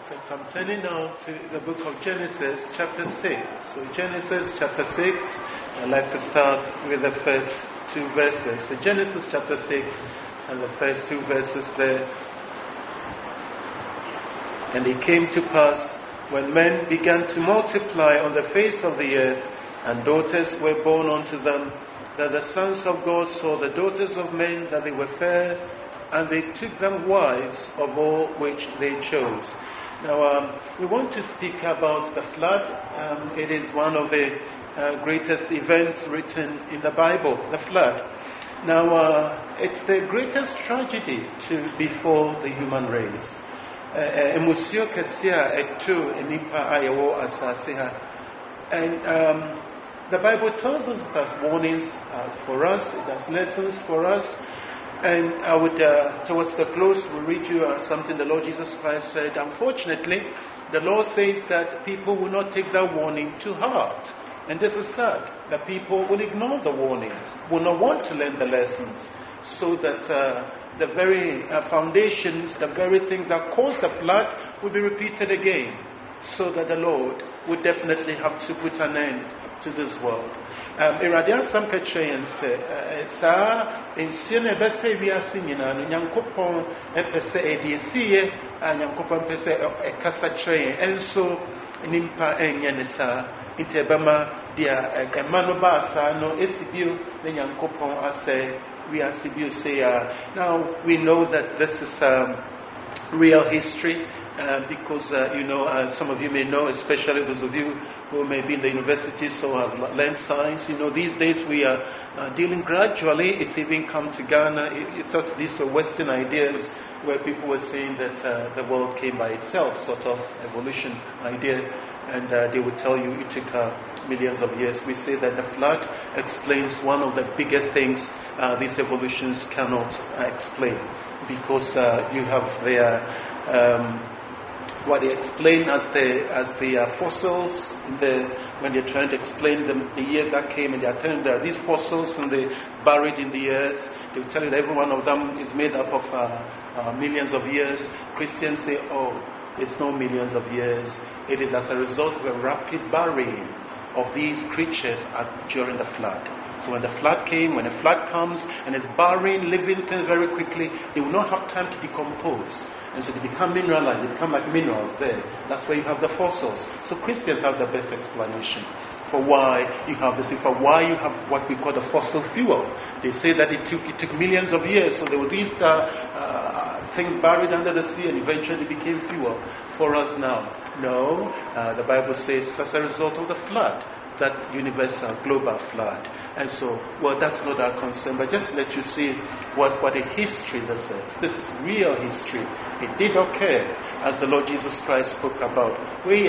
Okay, so I'm turning now to the book of Genesis, chapter 6. So Genesis, chapter 6, I'd like to start with the first two verses. So Genesis, chapter 6, and the first two verses there. And it came to pass, when men began to multiply on the face of the earth, and daughters were born unto them, that the sons of God saw the daughters of men, that they were fair, and they took them wives of all which they chose. Now, we want to speak about the flood. It is one of the greatest events written in the Bible, the flood. Now, it's the greatest tragedy to befall the human race. Emusio kesia etu enipa ayewo asase ha. And the Bible tells us it has warnings for us, it has lessons for us. And I would, towards the close, we'll read you something the Lord Jesus Christ said. Unfortunately, the Lord says that people will not take that warning to heart. And this is sad, that people will ignore the warnings, will not want to learn the lessons, so that the very foundations, the very things that caused the flood will be repeated again, so that the Lord would definitely have to put an end to this world. Iradian some Petraean say, in Siena Besse Viasinina, Yankopon, Epese Edie, and Yankopon Pese Ecasa train, and so Nimpa and Yanisa, Intebama, dear Manobasa, no Esibio, the Yankopon, I say, we are Sibu say. Now we know that this is real history. Because, some of you may know, especially those of you who may be in the universities or have learned science, these days we are dealing gradually. It's even come to Ghana. You thought these were Western ideas where people were saying that the world came by itself, sort of evolution idea, and they would tell you it took millions of years. We say that the flood explains one of the biggest things these evolutions cannot explain, because you have their what they explain as the fossils, when they're trying to explain the year that came, and they're telling there are these fossils and they're buried in the earth. They will tell you that every one of them is made up of millions of years. Christians say, oh, it's no millions of years. It is as a result of a rapid burying of these creatures during the flood. So when the flood came, when a flood comes and it's burying living things very quickly, they will not have time to decompose. And so they become mineralized, they become like minerals there. That's where you have the fossils. So Christians have the best explanation for why you have this, for why you have what we call the fossil fuel. They say that it took millions of years, so there were these things buried under the sea and eventually became fuel for us now. No, the Bible says as a result of the flood, that universal, global flood. And so, well, that's not our concern, but just let you see what a history this is. This is real history. It did occur, as the Lord Jesus Christ spoke about. We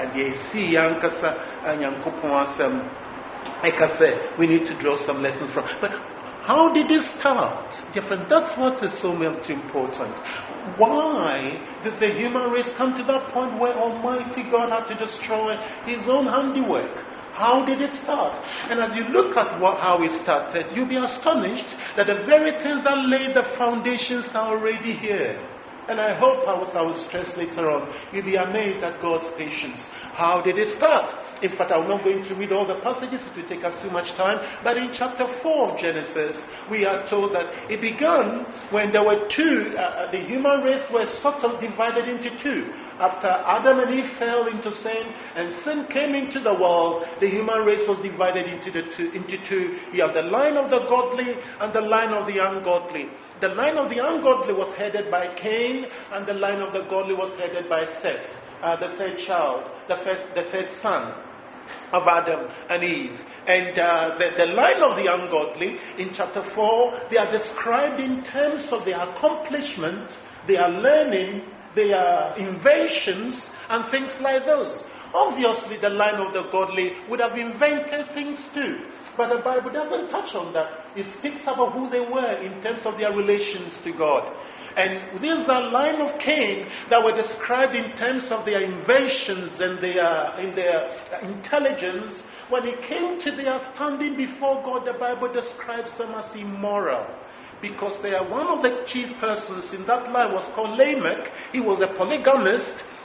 need to draw some lessons from. But how did it start? Different. That's what is so much important. Why did the human race come to that point where Almighty God had to destroy His own handiwork? How did it start? And as you look at how it started, you'll be astonished that the very things that laid the foundations are already here. And I hope I will stress later on, you'll be amazed at God's patience. How did it start? In fact, I'm not going to read all the passages, it will take us too much time. But in chapter 4 of Genesis, we are told that it began when there were two, the human race was sort of divided into two. After Adam and Eve fell into sin and sin came into the world, the human race was divided into two. You have the line of the godly and the line of the ungodly. The line of the ungodly was headed by Cain, and the line of the godly was headed by Seth, the third child, the third son of Adam and Eve. And the line of the ungodly, in chapter 4, they are described in terms of their accomplishment, their learning, their inventions, and things like those. Obviously, the line of the godly would have invented things too. But the Bible doesn't touch on that. It speaks about who they were in terms of their relations to God. And there's a line of Cain that were described in terms of their inventions and their intelligence. When it came to their standing before God, the Bible describes them as immoral. because one of the chief persons in that line was called Lamech. He was a polygamist,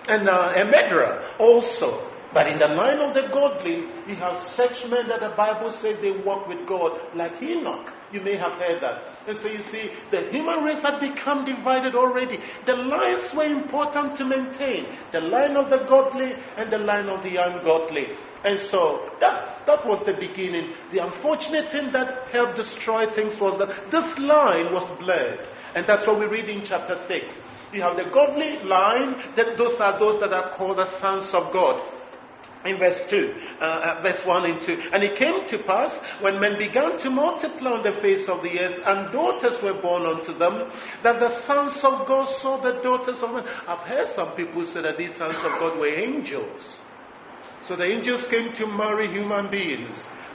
and a murderer also. But in the line of the godly, you have such men that the Bible says they walk with God, like Enoch. You may have heard that. And so you see, the human race had become divided already. The lines were important to maintain. The line of the godly and the line of the ungodly. And so that was the beginning. The unfortunate thing that helped destroy things was that this line was blurred. And that's what we read in chapter 6. You have the godly line, that those are those that are called the sons of God. In verse 1 and 2. And it came to pass, when men began to multiply on the face of the earth, and daughters were born unto them, that the sons of God saw the daughters of men. I've heard some people say that these sons of God were angels. So the angels came to marry human beings.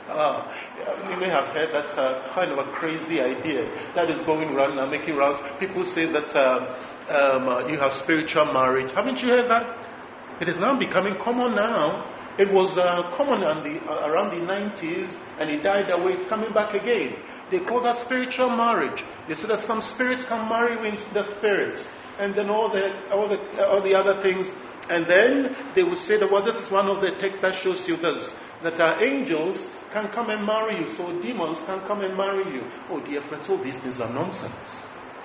You may have heard that kind of a crazy idea that is going around and making rounds. People say that you have spiritual marriage. Haven't you heard that? It is now becoming common now. It was common around the 90s, and it died away. It's coming back again. They call that spiritual marriage. They say that some spirits can marry with the spirits, and then all the other things. And then they will say that, well, this is one of the texts that shows you this, that angels can come and marry you, so demons can come and marry you. Oh, dear friends, all these things are nonsense.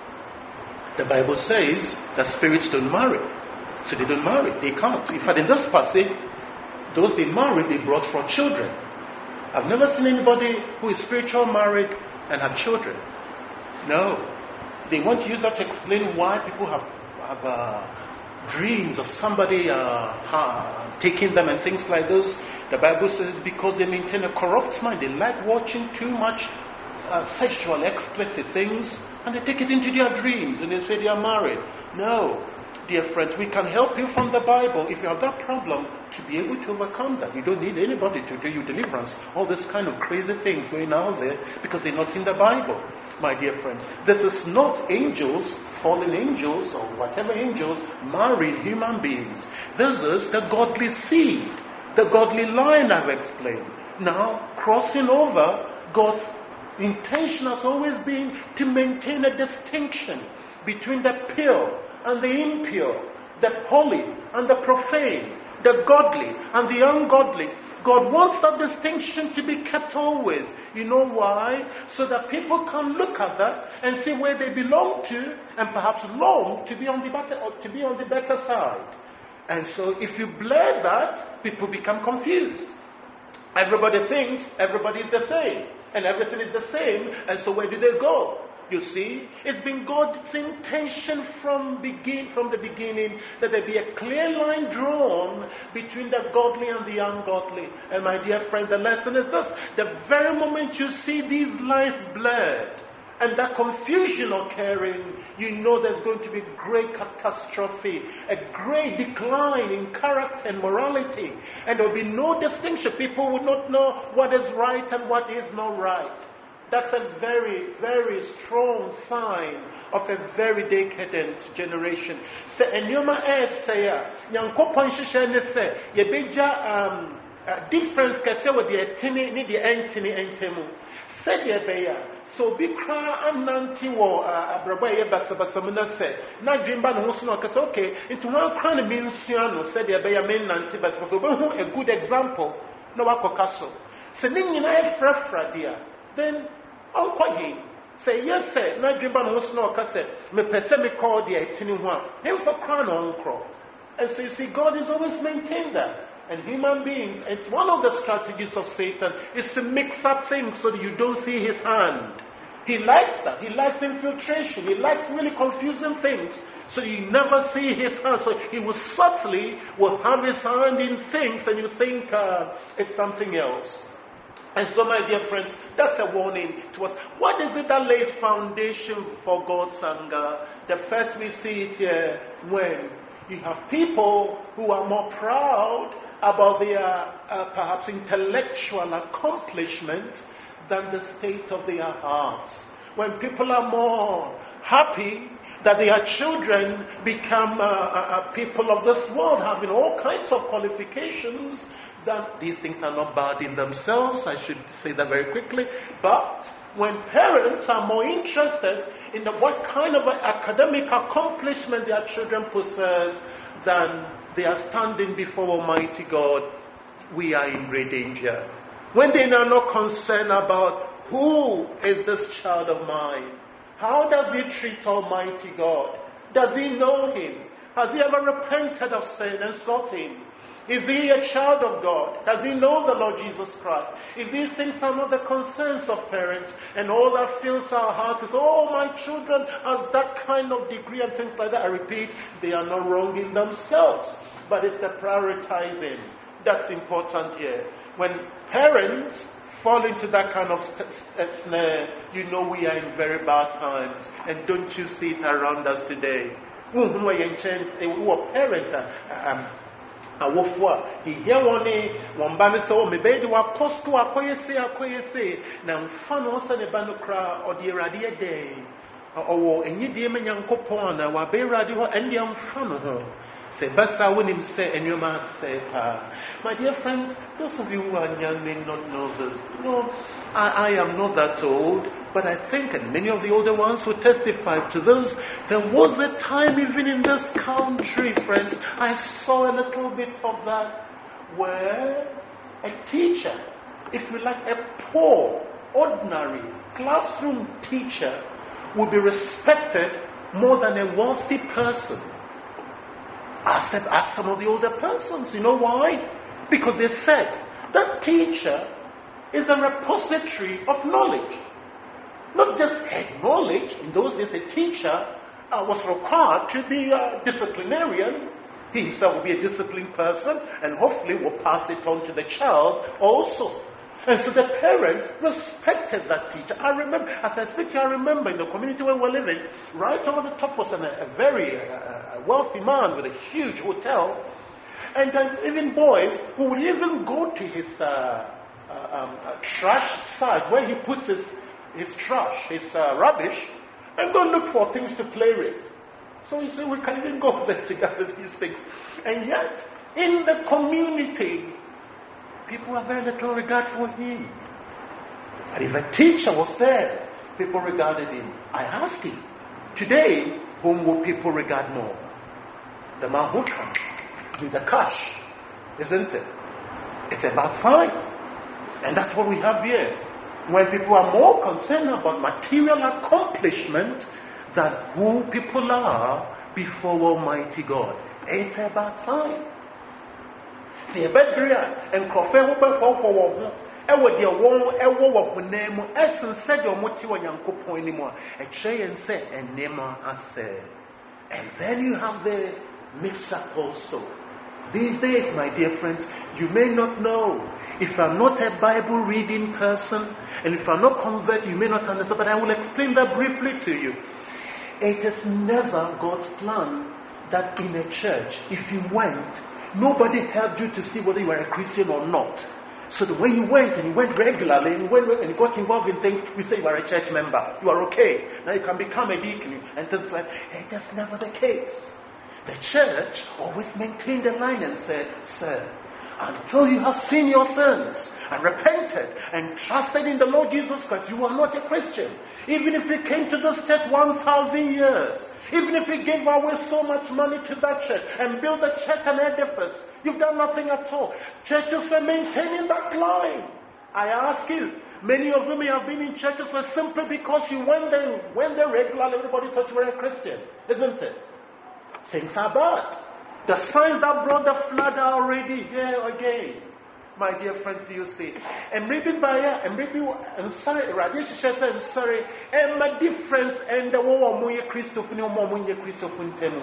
The Bible says that spirits don't marry. So they don't marry. They can't. In fact, in this passage, those they married, they brought forth children. I've never seen anybody who is spiritual married and have children. No. They want to use that to explain why people have dreams of somebody taking them and things like those. The Bible says it's because they maintain a corrupt mind. They like watching too much sexual, explicit things, and they take it into their dreams, and they say they are married. No. Dear friends, we can help you from the Bible if you have that problem to be able to overcome that. You don't need anybody to do you deliverance. All this kind of crazy things going out there because they're not in the Bible. My dear friends, this is not angels, fallen angels, or whatever angels, married human beings. This is the godly seed, the godly line I've explained. Now, crossing over, God's intention has always been to maintain a distinction between the pure and the impure, the holy and the profane, the godly and the ungodly. God wants that distinction to be kept always. You know why? So that people can look at that and see where they belong to, and perhaps long to be on the better side. And so if you blur that, people become confused. Everybody thinks everybody is the same, and everything is the same, and so where do they go? You see, it's been God's intention from the beginning that there be a clear line drawn between the godly and the ungodly. And my dear friend, the lesson is this. The very moment you see these lines blurred and that confusion occurring, you know there's going to be great catastrophe, a great decline in character and morality. And there will be no distinction. People will not know what is right and what is not right. That's a very, very strong sign of a very decadent generation. So, enyoma say, Nyankopon hyehyɛ ne sɛ yɛbɛgya difference kɛse wɔ deɛ ɛtene ne deɛ ɛntene ntɛmu. Sɛdeɛ ɛbɛyɛ so bi kra ananti wɔ abrabɔ ɛyɛ basabasam na sɛ na dwemba ne ho so na ɔkasa okay nti wɔn kra ne mi nsua no sɛdeɛ ɛbɛyɛ me nante basabasam wobɛhu a good example na wakɔka so. Sɛ ne nyinaa ɛfrafra deɛ then Uncle him say yes, sir. Not dream about what's not cassette. Me pesemi call the 18 one. Him for crown on cross. And so you see, God is always maintained that. And human beings, it's one of the strategies of Satan is to mix up things so that you don't see his hand. He likes that. He likes infiltration. He likes really confusing things. So you never see his hand. So he will subtly have his hand in things and you think it's something else. And so, my dear friends, that's a warning to us. What is it that lays foundation for God's anger? The first we see it here when you have people who are more proud about their perhaps intellectual accomplishment than the state of their hearts. When people are more happy that their children become people of this world, having all kinds of qualifications, that these things are not bad in themselves, I should say that very quickly, but when parents are more interested in what kind of academic accomplishment their children possess than they are standing before Almighty God, we are in great danger. When they are not concerned about who is this child of mine, how does he treat Almighty God? Does he know him? Has he ever repented of sin and sought him? Is he a child of God? Does he know the Lord Jesus Christ? If these things are not the concerns of parents, and all that fills our hearts is, oh, my children has that kind of degree and things like that, I repeat, they are not wrong in themselves. But it's the prioritizing that's important here. When parents fall into that kind of snare, you know we are in very bad times. And don't you see it around us today? Awofwa he hear one ba ne so me be de wa kosto akoyese na mfa no se ne ba no kra o de erade ede owo enyidie me nyankopon na wa be erade ho ende mfa no ho se basa wonim se enwoma se pa. My dear friends, those of you who are young may not know this. No, I am not that old, but I think, and many of the older ones who testify to this, there was a time even in this country, friends, I saw a little bit of that, where a teacher, if you like, a poor, ordinary classroom teacher would be respected more than a wealthy person. Ask some of the older persons. You know why? Because they said that teacher is a repository of knowledge. Not just head knowledge. In those days, a teacher was required to be a disciplinarian. He himself will be a disciplined person and hopefully will pass it on to the child also. And so the parents respected that teacher. I remember, as I speak to you, I remember in the community where we were living, right over the top was a very wealthy man with a huge hotel. And then even boys who would even go to his trash side where he puts his trash, his rubbish, and go look for things to play with. So you see, we can even go there to gather these things. And yet, in the community, people have very little regard for him. But if a teacher was there, people regarded him. I asked him, today, whom will people regard more? The man who can with the cash, isn't it? It's a bad sign. And that's what we have here. When people are more concerned about material accomplishment than who people are before Almighty God, it's a bad sign. See, a bad and Crawford will be for ɛwɔ deɛ wɔn ɛwɔ wɔ honam mu ɛsen sɛdeɛ wɔn ti wɔ Nyankopɔn anim a ɛkyerɛ yɛn sɛ nneɛma asɛ. And then you have the mix-up also. These days, my dear friends, you may not know. If I'm not a Bible reading person, and if I'm not converted, you may not understand, but I will explain that briefly to you. It is never God's plan that in a church, if you went, nobody helped you to see whether you are a Christian or not. So that when you went, and you went regularly, and you got involved in things, we say you are a church member. You are okay. Now you can become a deacon, and things like that. That's never the case. The church always maintained the line and said, sir, until you have seen your sins and repented and trusted in the Lord Jesus Christ, you are not a Christian. Even if you came to this church 1,000 years, even if you gave away so much money to that church and built a church and edifice, you've done nothing at all. Churches were maintaining that line. I ask you, many of you may have been in churches where simply because you went there regularly, everybody thought you were a Christian, isn't it? Things are bad. The signs that brought the flood are already here again. My dear friends, you see. And maybe I'm sorry, Radish says, I'm sorry, and my difference and the war more Christopher, no more Christopher Tenu.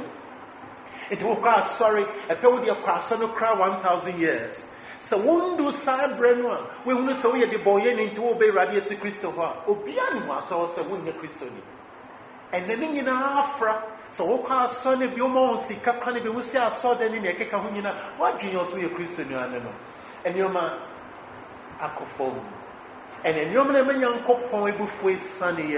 It will cast, sorry, a period of Crasano cry 1,000 years. So, one do San Brenwa, we will say the boy into obey Radius Christopher, Obianima, so I win the Christoni. And then in Afra. So, Oka son of your mom, see Capcani, we will say, I saw them in a Kekahunina. What do you also a Christian? And your man, Akofom. And in your man, young Kopon, before sunny,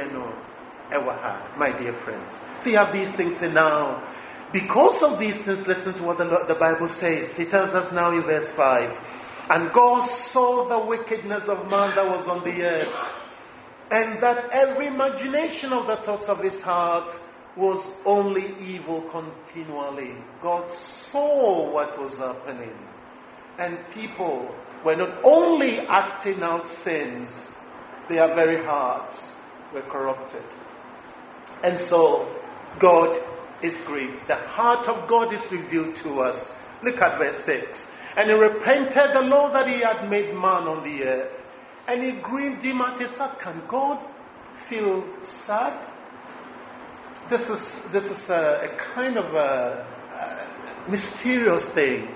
my dear friends. So, you have these things now. Because of these things, listen to what the Bible says. It tells us now in verse 5. And God saw the wickedness of man that was on the earth, and that every imagination of the thoughts of his heart was only evil continually. God saw what was happening. And people were not only acting out sins, their very hearts were corrupted. And so, God is grieved. The heart of God is revealed to us. Look at verse 6. And he repented the Lord that he had made man on the earth. And it grieved him at his heart. Can God feel sad? This is a kind of a mysterious thing.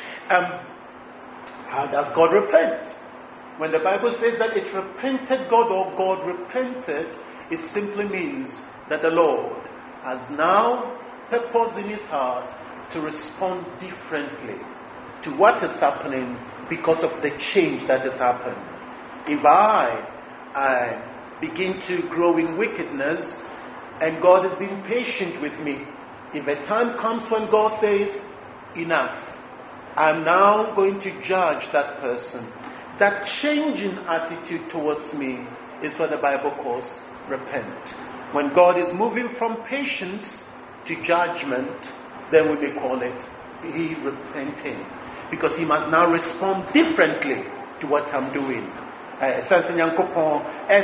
How does God repent? When the Bible says that it repented God or God repented, it simply means that the Lord has now purposed in his heart to respond differently to what is happening because of the change that has happened. If I begin to grow in wickedness and God is being patient with me, if a time comes when God says, enough, I'm now going to judge that person. That change in attitude towards me is what the Bible calls repent. When God is moving from patience to judgment, then we may call it he repenting. Because he must now respond differently to what I'm doing. Sansa Nyankopon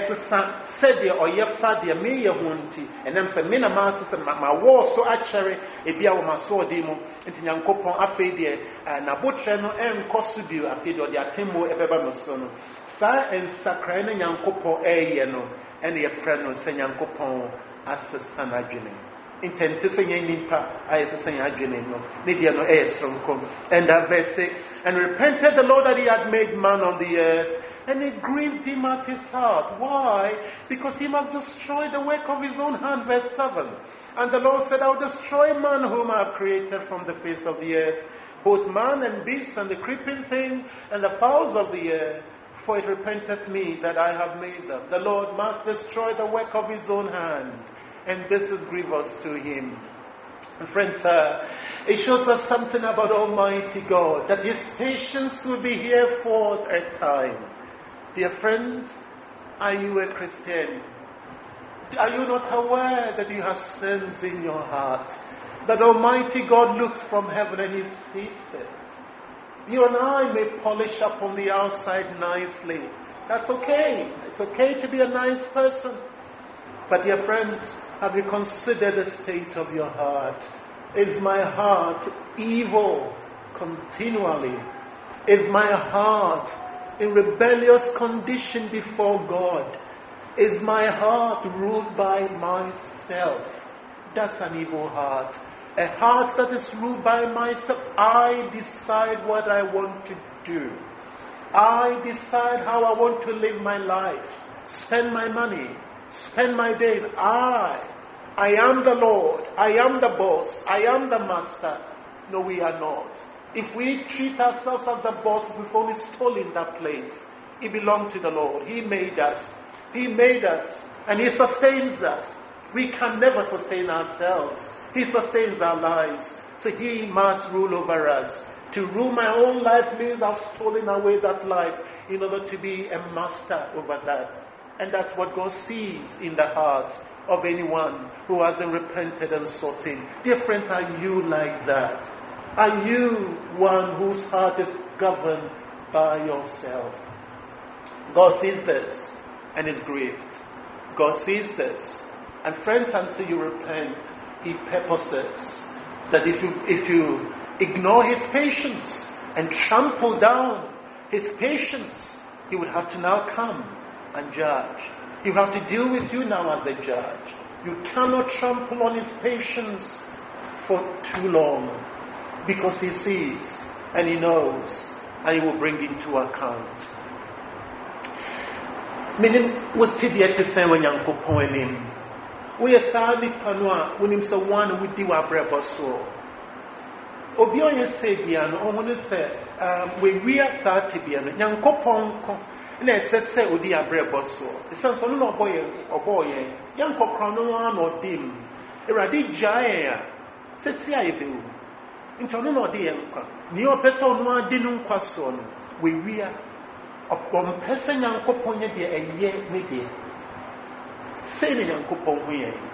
said or yefa de me yehunti enam se me na ma se ma wo so achere ebia wo ma so odi mu nti Nyankopon afei de na botre no enkoso bi afei de odi atemo ebeba no so no sa ensakran na Nyankopon eye no ene ye frɛ no se Nyankopon asesa na dwene intente se nya nimpa ayesesa nya dwene no ne de no sonko. And verse 6, and repented the Lord that he had made man on the earth. And it grieved him at his heart. Why? Because he must destroy the work of his own hand. Verse 7. And the Lord said, I will destroy man whom I have created from the face of the earth, both man and beast and the creeping thing and the fowls of the air. For it repenteth me that I have made them. The Lord must destroy the work of his own hand. And this is grievous to him. And friends, it shows us something about Almighty God, that his patience will be here for a time. Dear friends, are you a Christian? Are you not aware that you have sins in your heart? That Almighty God looks from heaven and he sees it. You and I may polish up on the outside nicely. That's okay. It's okay to be a nice person. But dear friends, have you considered the state of your heart? Is my heart evil continually? Is my heart in rebellious condition before God? Is my heart ruled by myself? That's an evil heart. A heart that is ruled by myself. I decide what I want to do. I decide how I want to live my life. Spend my money. Spend my days. I am the Lord. I am the boss. I am the master. No, we are not. If we treat ourselves as the boss, we've only stolen that place. It belongs to the Lord. He made us. He made us. And he sustains us. We can never sustain ourselves. He sustains our lives. So he must rule over us. To rule my own life means I've stolen away that life in order to be a master over that. And that's what God sees in the heart of anyone who hasn't repented and sought him. Dear friends, are you like that? Are you one whose heart is governed by yourself? God sees this and is grieved. God sees this. And friends, until you repent, he purposes that if you ignore his patience and trample down his patience, he would have to now come and judge. He would have to deal with you now as a judge. You cannot trample on his patience for too long, because he sees and he knows and he will bring into account. Meaning, what did you have to say when you're pointing? We are sadly panua when him so one would do our brave so. Obioya said, Bian, or when he said, we are sad to be an young copon. And I said, Odi a brave so. The sons of no boy or boy, young cocrono or dim. Eradi jaya, says, see, I do. Into no dear, near person one dinum quason. We are upon person and coponia de a year, maybe. Say the young copon here.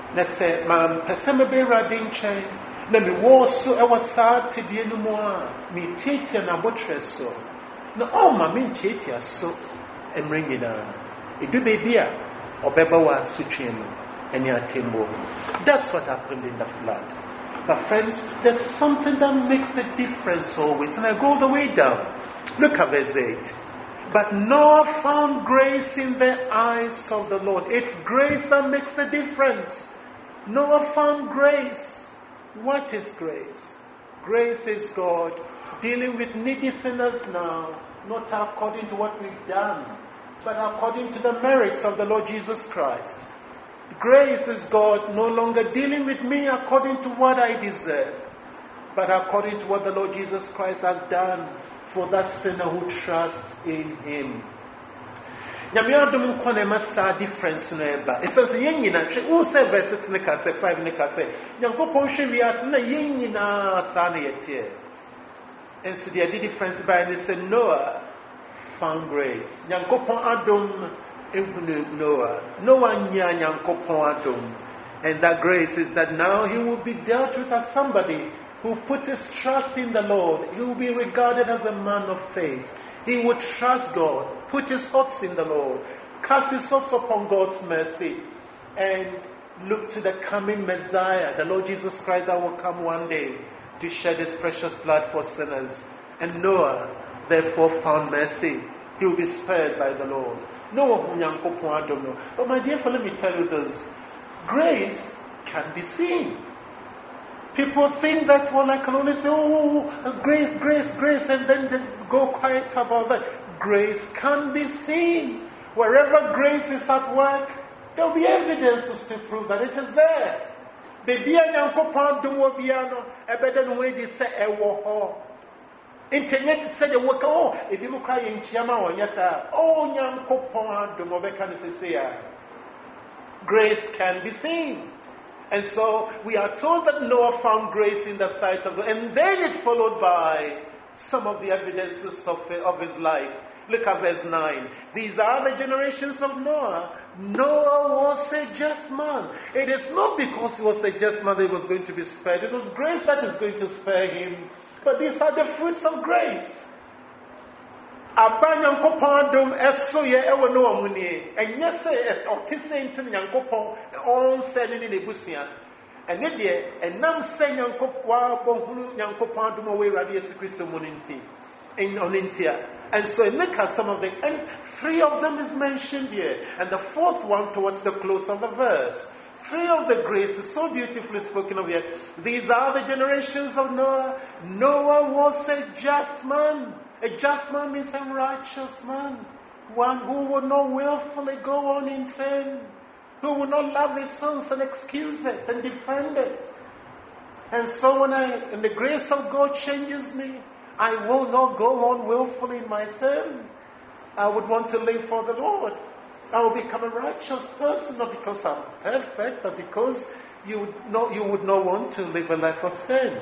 Let's say, Mam, Pesamabe Radin Chain, let me war so I was sad to be no more. Me take an abortress so. No, oh, my mean take so and ring it down. It do be dear or Bebawa Sutrian and your timbo. That's what happened in the flood. But friends, there's something that makes the difference always. And I go all the way down. Look at verse 8. But Noah found grace in the eyes of the Lord. It's grace that makes the difference. Noah found grace. What is grace? Grace is God dealing with needy sinners now, not according to what we've done, but according to the merits of the Lord Jesus Christ. Grace is God no longer dealing with me according to what I deserve, but according to what the Lord Jesus Christ has done for that sinner who trusts in Him. Nyamiadum konema sa difference no eba. It says yengina who say verse 6 nika say 5 nika say Nyankopon hwe wiase na yengina sa na yetie. And so the difference by they say Noah found grace. Nyankopon adom ehunu Noah nya Nyankopon adom. And that grace is that now he will be dealt with as somebody who put his trust in the Lord. He will be regarded as a man of faith. He would trust God, put his hopes in the Lord, cast his hopes upon God's mercy, and look to the coming Messiah, the Lord Jesus Christ, that will come one day to shed his precious blood for sinners. And Noah, therefore, found mercy. He will be spared by the Lord. Noah, but my dear friend, let me tell you this. Grace can be seen. People think that, well, I can only say, grace, grace, grace, and then they go quiet about that. Grace can be seen. Wherever grace is at work, there will be evidences to prove that it is there. Baby, Nyankopon dumo biano, ebeden we di se ewo ho. Internet said the work, if you cry in Chiama or Yata, Nyankopon dumo bekani se grace can be seen. And so we are told that Noah found grace in the sight of God. And then it's followed by some of the evidences of his life. Look at verse 9. These are the generations of Noah. Noah was a just man. It is not because he was a just man that he was going to be spared. It was grace that is going to spare him. But these are the fruits of grace. Abanyankopon dom eso ye ewo no amunie enye se otise ntin nyankopon on se ni nebusia ene de enam se nyankopon abonhunu nyankopon dom we rade Yesu Kristo muninti in onintia. And so look at some of them, and 3 of them is mentioned here, and the 4th one towards the close of the verse. 3 of the grace is so beautifully spoken of here. These are the generations of Noah. Noah was a just man. A just man means a righteous man. One who would not willfully go on in sin. Who would not love his sons and excuse it and defend it. And so when the grace of God changes me, I will not go on willfully in my sin. I would want to live for the Lord. I will become a righteous person, not because I'm perfect, but because you would not want to live a life of sin.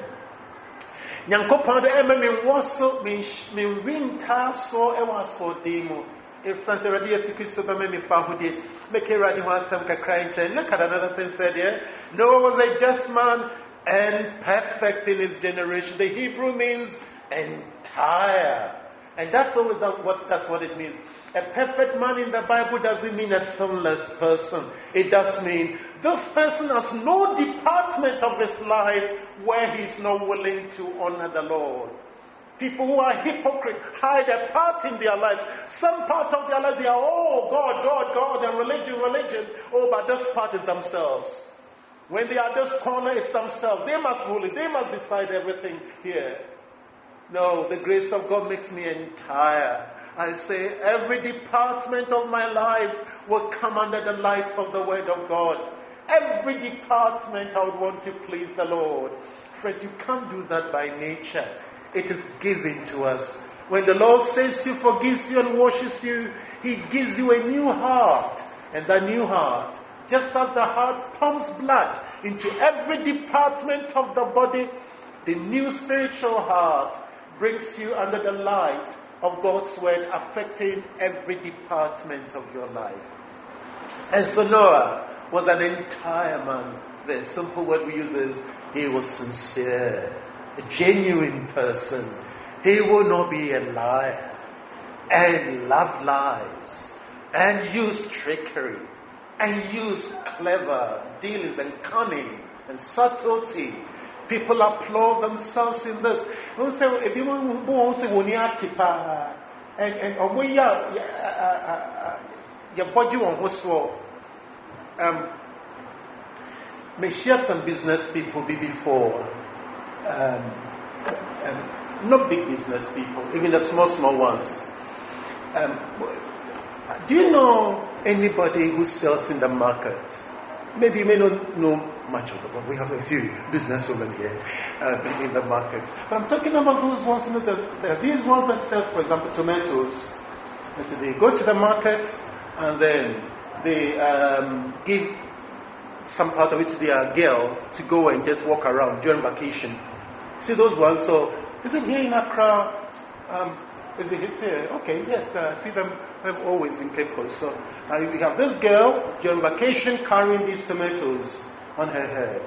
Nyankopon de ema me woso me winta so e waso demo if Santa Radio Yesu be me fa hode make ready one some kakra nche. Look at another thing said here. Noah was a just man and perfect in his generation. The Hebrew means entire, and that's what it means. A perfect man in the Bible doesn't mean a sinless person. It does mean this person has no department of his life where he's not willing to honor the Lord. People who are hypocrites hide a part in their lives. Some part of their life they are, God, God, God, and religion, religion. But this part is themselves. When they are this corner, it's themselves. They must rule it. They must decide everything here. No, the grace of God makes me entire. I say every department of my life will come under the light of the Word of God. Every department I would want to please the Lord. Friends, you can't do that by nature. It is given to us. When the Lord saves you, forgives you, and washes you, He gives you a new heart. And that new heart, just as the heart pumps blood into every department of the body, the new spiritual heart brings you under the light of God's Word, affecting every department of your life. And so Noah Was an entire man. The simple word we use is he was sincere, a genuine person. He will not be a liar and love lies and use trickery and use clever dealings and cunning and subtlety. People applaud themselves in this. May share some business people before. Not big business people, even the small ones. Do you know anybody who sells in the market? Maybe you may not know much of them, but we have a few businesswomen here in the market. But I'm talking about those ones, these ones that sell, for example, tomatoes. So they go to the market and then they give some part of it to their girl to go and just walk around during vacation. See those ones? So, is it here in Accra? Is it here? Okay, yes, see them always in Cape Coast. So, we have this girl during vacation carrying these tomatoes on her head.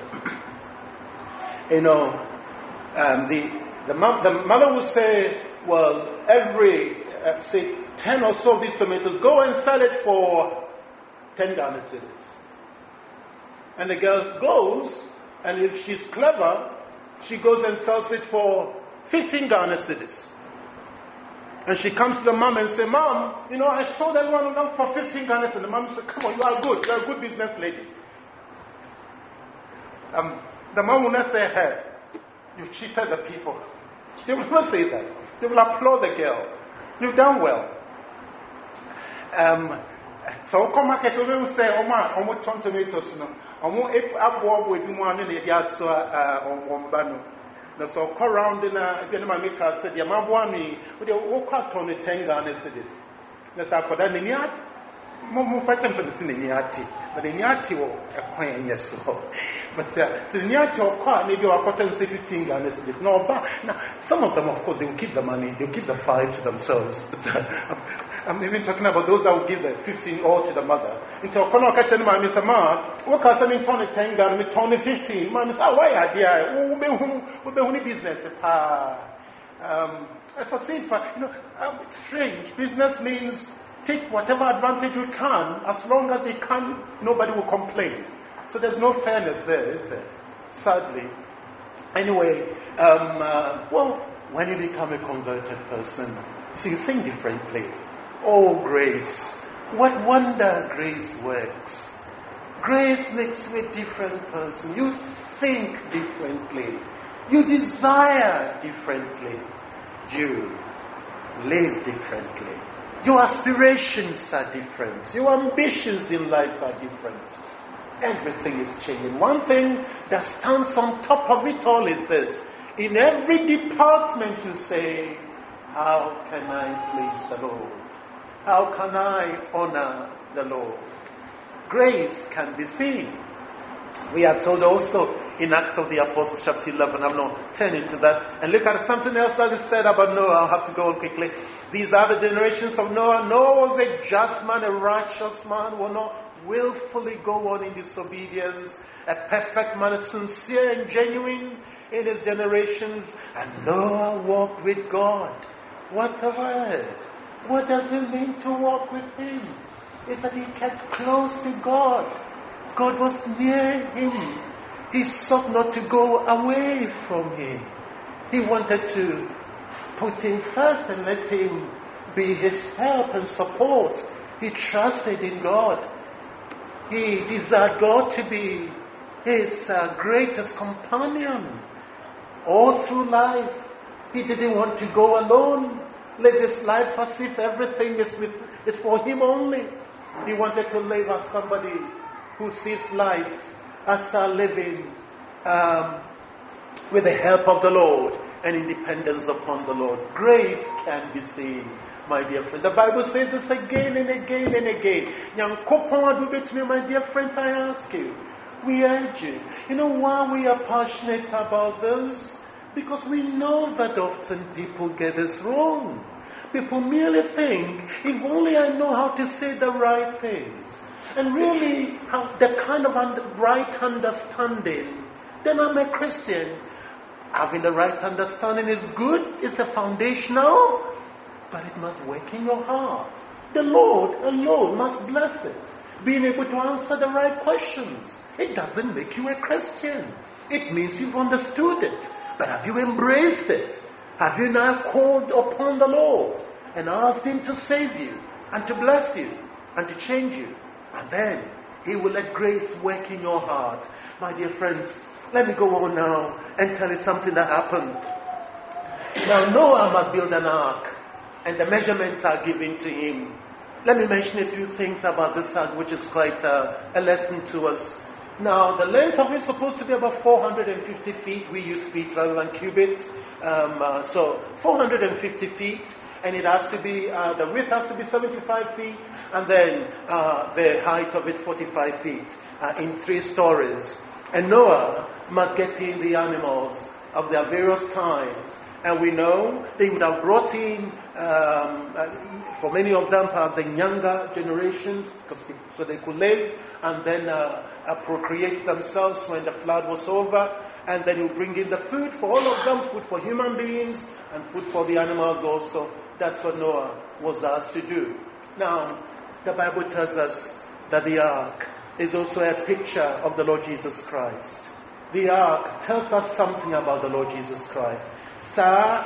The mother will say, well, every, say, 10 or so of these tomatoes, go and sell it for 10 Ghana cedis. And the girl goes, and if she's clever, she goes and sells it for 15 Ghana cedis. And she comes to the mom and says, Mom, I sold that one of them for 15 Ghana cedis. And the mom says, come on, you are good. You are a good business lady. The mom will not say, hey, you've cheated the people. They will not say that. They will applaud the girl. You've done well. So come market will say, Oma ton tomatoes no. Omo abo ebi mu ane na e dia so on bano. Na so call round na e na make us say, "Dia mabo ami, we dey wo kwa ton 10 Ghana cedis." Na sa for that ni mo fa tem so the ni ati. But ni ati wo e kwan yes so. But the ni ati o kwa na bi wa kwata 15 Ghana cedis. No ba. Now some of them, of course, they will keep the money, they will keep the 5 to themselves. But I'm even talking about those that will give the 15 all to the mother. Until Kono catch any man, Mr. Ma, what can I mean, Tony 10 Ghana, me Tony 15? Man, why are there? Who be only business? As I say, it's strange. Business means take whatever advantage you can, as long as they can, nobody will complain. So there's no fairness there, is there? Sadly. Anyway, when you become a converted person, so you think differently. Oh, grace. What wonder grace works. Grace makes you a different person. You think differently. You desire differently. You live differently. Your aspirations are different. Your ambitions in life are different. Everything is changing. One thing that stands on top of it all is this. In every department you say, how can I please the Lord? How can I honor the Lord? Grace can be seen. We are told also in Acts of the Apostles chapter 11, I'm not turning to that. And look at something else that is said about Noah. I'll have to go on quickly. These are the generations of Noah. Noah was a just man, a righteous man, will not willfully go on in disobedience. A perfect man, sincere and genuine in his generations. And Noah walked with God. What a word. What does it mean to walk with him? It's that he kept close to God. God was near him. He sought not to go away from him. He wanted to put him first and let him be his help and support. He trusted in God. He desired God to be his greatest companion all through life. He didn't want to go alone, live his life as if everything is for him only. He wanted to live as somebody who sees life as living with the help of the Lord and independence upon the Lord. Grace can be seen, my dear friend. The Bible says this again and again and again. My dear friends, I ask you, we urge you. You know why we are passionate about this? Because we know that often people get this wrong. People merely think, if only I know how to say the right things, and really have the kind of right understanding, then I'm a Christian. Having the right understanding is good, it's a foundational, but it must work in your heart. The Lord alone must bless it. Being able to answer the right questions. It doesn't make you a Christian. It means you've understood it. But have you embraced it? Have you now called upon the Lord and asked Him to save you and to bless you and to change you? And then He will let grace work in your heart. My dear friends, let me go on now and tell you something that happened. Now Noah must build an ark, and the measurements are given to him. Let me mention a few things about this ark, which is quite a lesson to us. Now, the length of it is supposed to be about 450 feet. We use feet rather than cubits. So 450 feet, and it has to be, the width has to be 75 feet, and then the height of it 45 feet in 3 stories. And Noah must get in the animals of their various kinds. And we know they would have brought in, for many of them, perhaps the younger generations, so they could live and then procreate themselves when the flood was over. And then you bring in the food for all of them, food for human beings and food for the animals also. That's what Noah was asked to do. Now, the Bible tells us that the ark is also a picture of the Lord Jesus Christ. The ark tells us something about the Lord Jesus Christ. May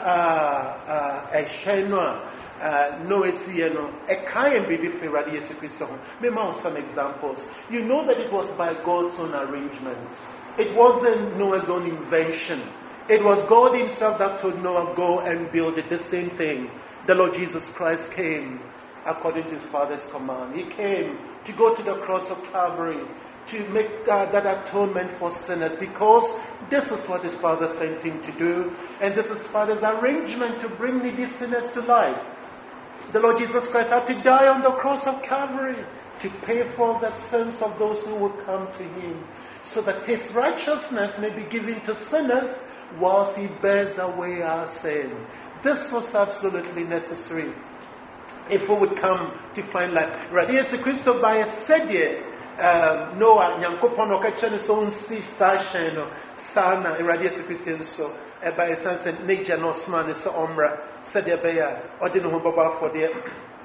some examples. You know that it was by God's own arrangement. It wasn't Noah's own invention. It was God Himself that told Noah, go and build it. The same thing. The Lord Jesus Christ came according to His Father's command. He came to go to the cross of Calvary to make that atonement for sinners, because this is what His Father sent Him to do, and this is Father's arrangement to bring needy sinners to life. The Lord Jesus Christ had to die on the cross of Calvary to pay for the sins of those who would come to Him, so that His righteousness may be given to sinners whilst He bears away our sin. This was absolutely necessary if we would come to find life. Radiesu Christo by a sedie Noah Nyankopon okachane so unsi station no sana Radiesu Christian so by a sense nature no sman so omra said beya odin ho baba for the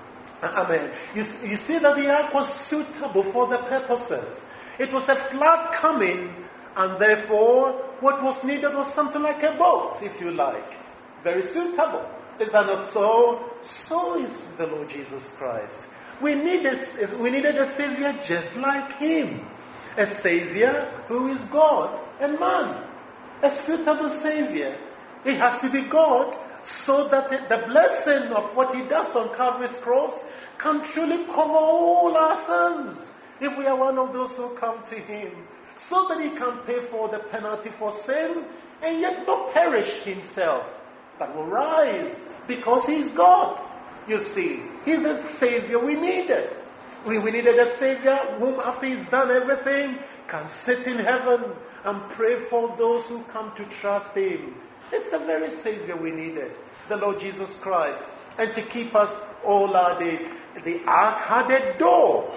amen. You see that the ark was suitable for the purposes. It was a flood coming, and therefore what was needed was something like a boat, if you like. Very suitable. Is that not so? So is the Lord Jesus Christ. We needed a Savior just like Him. A Savior who is God and man. A suitable Savior. It has to be God, so that the blessing of what He does on Calvary's cross can truly cover all our sins, if we are one of those who come to Him, so that He can pay for the penalty for sin and yet not perish Himself, but will rise because He is God. You see, He's the Savior we needed. We needed a Savior whom, after He's done everything, can sit in heaven and pray for those who come to trust Him. It's the very Savior we needed, the Lord Jesus Christ. And to keep us all our days, the ark had a door.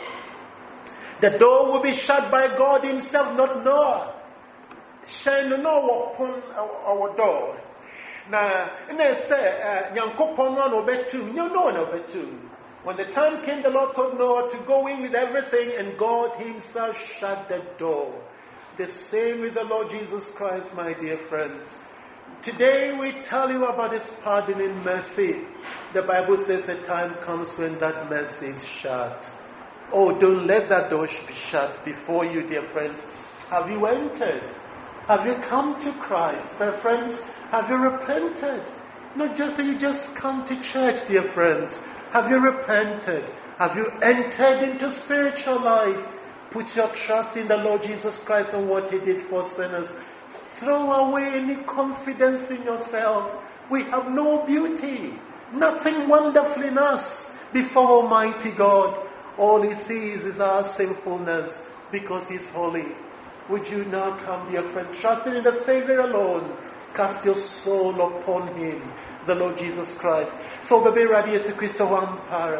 The door will be shut by God Himself, not Noah. Shine no upon our door. Now, say, when the time came, the Lord told Noah to go in with everything, and God Himself shut the door. The same with the Lord Jesus Christ, my dear friends. Today we tell you about His pardoning mercy. The Bible says the time comes when that mercy is shut. Oh, don't let that door be shut before you, dear friends. Have you entered? Have you come to Christ, dear friends? Have you repented? Not just that you just come to church, dear friends. Have you repented? Have you entered into spiritual life? Put your trust in the Lord Jesus Christ and what He did for sinners. Throw away any confidence in yourself. We have no beauty, nothing wonderful in us before Almighty God. All He sees is our sinfulness, because He's holy. Would you now come, dear friend, trusting in the Savior alone? Cast your soul upon Him, the Lord Jesus Christ. So, baby, Radiesu Christo Wampara.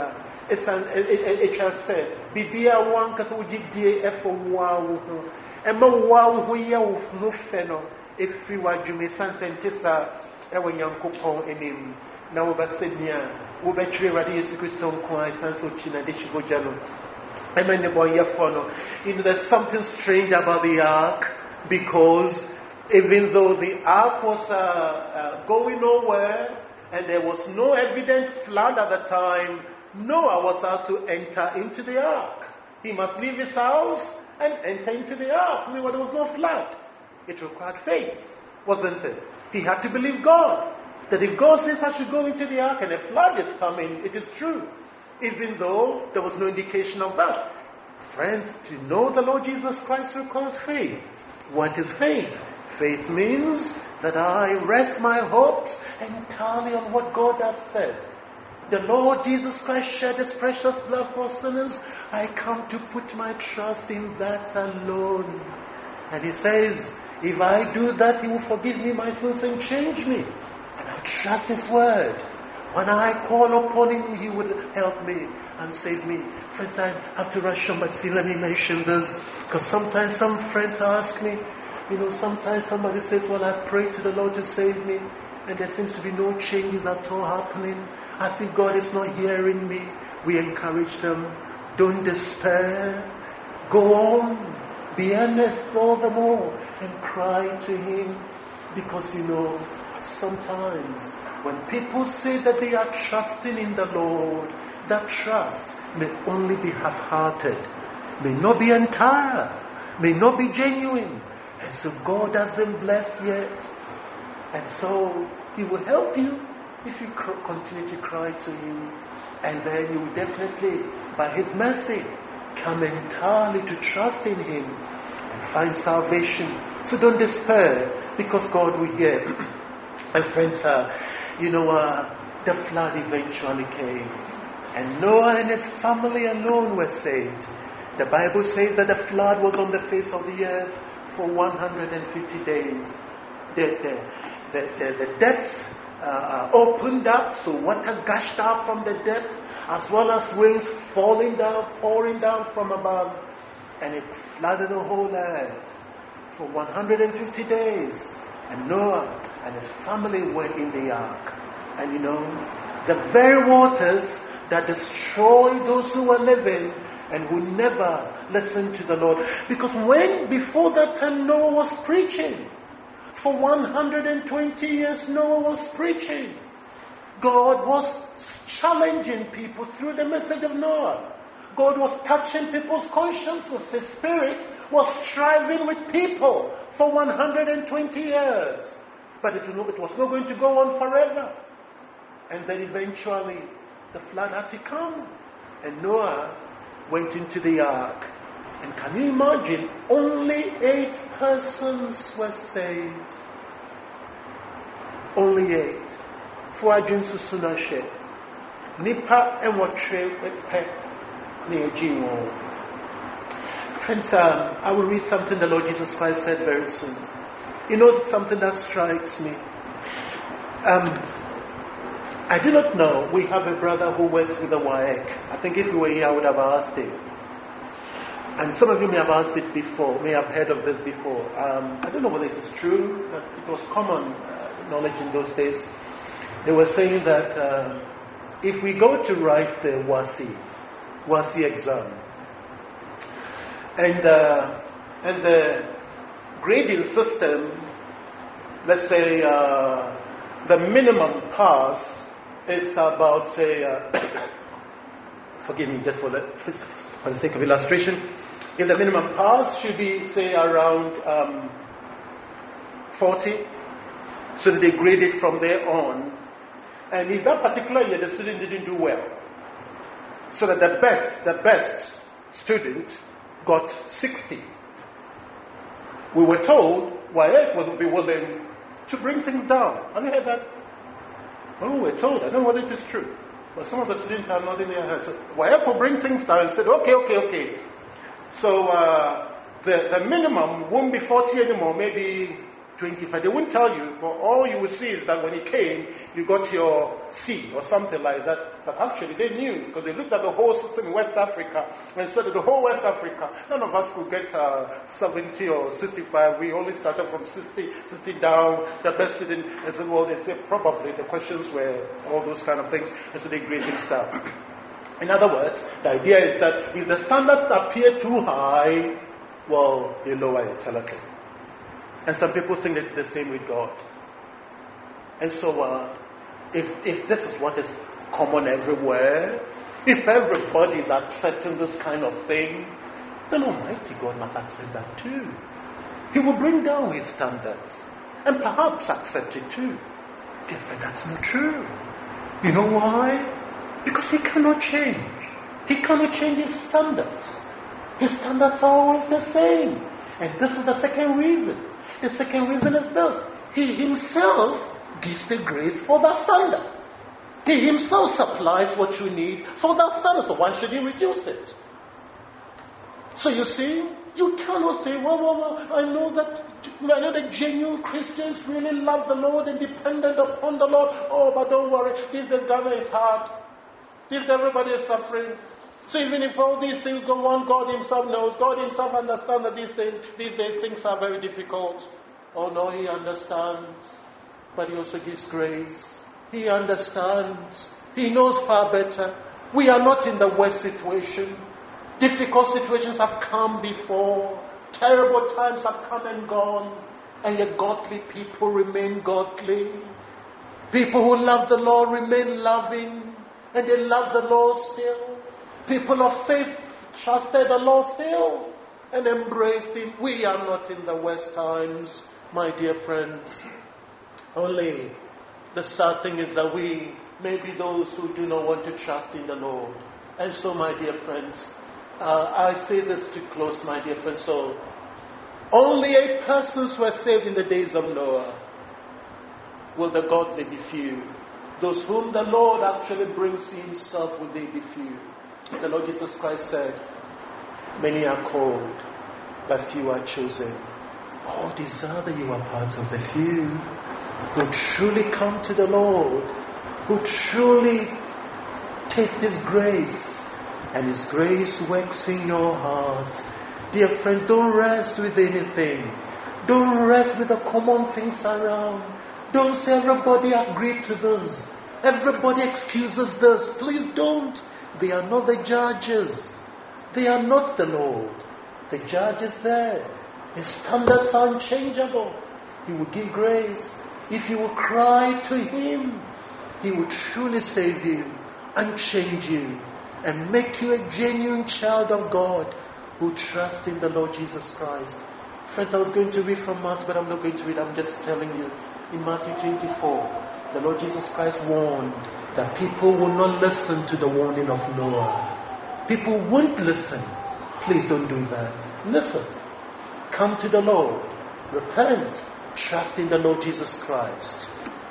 It shall say, Bibia one cast would ye for wow, and mo wow who ya no feno, if you were Jimmy Sans and Tissa, Ewan young coupon in him. Now over Sydney, over Tree Radius Christian Quai, Sansochina, Dishigojano. I mean, the boy, there's something strange about the ark because even though the ark was going nowhere and there was no evident flood at the time, Noah was asked to enter into the ark. He must leave his house and enter into the ark. There was no flood. It required faith, wasn't it? He had to believe God. That if God says I should go into the ark and a flood is coming, it is true. Even though there was no indication of that. Friends, to know the Lord Jesus Christ requires faith. What is faith? Faith means that I rest my hopes entirely on what God has said. The Lord Jesus Christ shed His precious blood for sinners. I come to put my trust in that alone. And He says, if I do that, He will forgive me my sins and change me. And I trust His word. When I call upon Him, He would help me and save me. Friends, I have to rush on, but see, let me mention this. Because sometimes some friends ask me, sometimes somebody says, well, I prayed to the Lord to save me. And there seems to be no changes at all happening. As if God is not hearing me. We encourage them. Don't despair. Go on. Be earnest all the more. And cry to Him. Because sometimes when people say that they are trusting in the Lord, that trust may only be half-hearted, may not be entire, may not be genuine. And so God doesn't bless yet. And so He will help you if you continue to cry to Him. And then you will definitely, by His mercy, come entirely to trust in Him and find salvation. So don't despair, because God will hear. And friends, the flood eventually came. And Noah and his family alone were saved. The Bible says that the flood was on the face of the earth for 150 days. The depths opened up, so water gushed out from the depths, as well as rains pouring down from above. And it flooded the whole earth for 150 days. And Noah and his family were in the ark. And the very waters that destroyed those who were living and who never listened to the Lord. Because before that time, Noah was preaching. For 120 years, Noah was preaching. God was challenging people through the message of Noah. God was touching people's consciences. His Spirit was striving with people for 120 years. But it was not going to go on forever. And then eventually, the flood had to come. And Noah went into the ark. And can you imagine? Only 8 persons were saved. Only 8. For Ajun Susunashe. Nipa and Watre near Jiwo. Friends, I will read something the Lord Jesus Christ said very soon. Something that strikes me. I do not know. We have a brother who works with the WAEC. I think if he were here, I would have asked him. And some of you may have asked it before, may have heard of this before. I don't know whether it is true, but it was common knowledge in those days. They were saying that if we go to write the WASI exam, and the grading system, let's say the minimum pass is about, say, forgive me just for the sake of illustration, if the minimum pass should be, say, around 40, so that they grade it from there on. And if that particular year the student didn't do well, so that the best student got 60, we were told WAEC would be willing to bring things down. Have you heard that? Well, we were told. I don't know whether it is true. But some of the students are nodding their heads. So WAEC will bring things down and said, okay. So the minimum won't be 40 anymore, maybe 25. They wouldn't tell you, but all you will see is that when he came, you got your C or something like that. But actually they knew, because they looked at the whole system in West Africa and said that the whole West Africa, none of us could get 70 or 65. We only started from 60 down. The best didn't. I said, well, they said probably. The questions were all those kind of things. And so they graded stuff. In other words, the idea is that if the standards appear too high, well, they lower it a little. And some people think it's the same with God. And so, if this is what is common everywhere, if everybody is accepting this kind of thing, then Almighty God must accept that too. He will bring down his standards and perhaps accept it too. But that's not true. You know why? Because he cannot change. He cannot change his standards. His standards are always the same. And this is the second reason. The second reason is this. He himself gives the grace for that standard. He himself supplies what you need for that standard. So why should he reduce it? So you see, you cannot say, well, I know that genuine Christians really love the Lord and dependent upon the Lord. Oh, but don't worry, this Ghana is hard. This everybody is suffering. So even if all these things go on, God himself knows. God himself understands that these days things are very difficult. Oh no, he understands. But he also gives grace. He understands. He knows far better. We are not in the worst situation. Difficult situations have come before. Terrible times have come and gone. And yet godly people remain godly. People who love the Lord remain loving. And they love the Lord still. People of faith trusted the Lord still and embraced him. We are not in the worst times, my dear friends. Only the sad thing is that we may be those who do not want to trust in the Lord. And so, my dear friends, I say this to close, my dear friends. So, only 8 persons were saved in the days of Noah. Will the godly be few? Those whom the Lord actually brings to himself, will they be few? The Lord Jesus Christ said, many are called, but few are chosen. Oh, desire that you are part of the few who truly come to the Lord, who truly taste his grace, and his grace works in your heart. Dear friends, don't rest with anything. Don't rest with the common things around. Don't say everybody agreed to this. Everybody excuses this. Please don't. They are not the judges. They are not the Lord. The judge is there. His standards are unchangeable. He will give grace. If you will cry to him, he will truly save you and change you and make you a genuine child of God who trusts in the Lord Jesus Christ. Friends, I was going to read from Matthew, but I'm not going to read. I'm just telling you. In Matthew 24, the Lord Jesus Christ warned that people will not listen to the warning of Noah. People won't listen. Please don't do that. Listen. Come to the Lord. Repent. Trust in the Lord Jesus Christ.